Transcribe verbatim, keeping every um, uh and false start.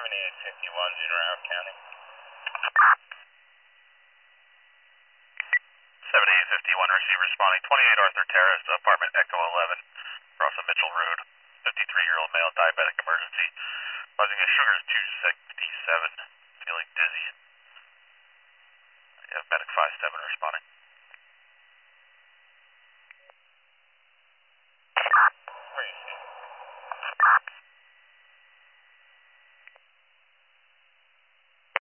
seventy-eight fifty-one, Junior Howard County. seventy-eight fifty-one, receive responding, twenty-eight Arthur Terrace, apartment Echo eleven, across from Mitchell Road, fifty-three-year-old male, diabetic emergency, causing a sugar is two sixty-seven.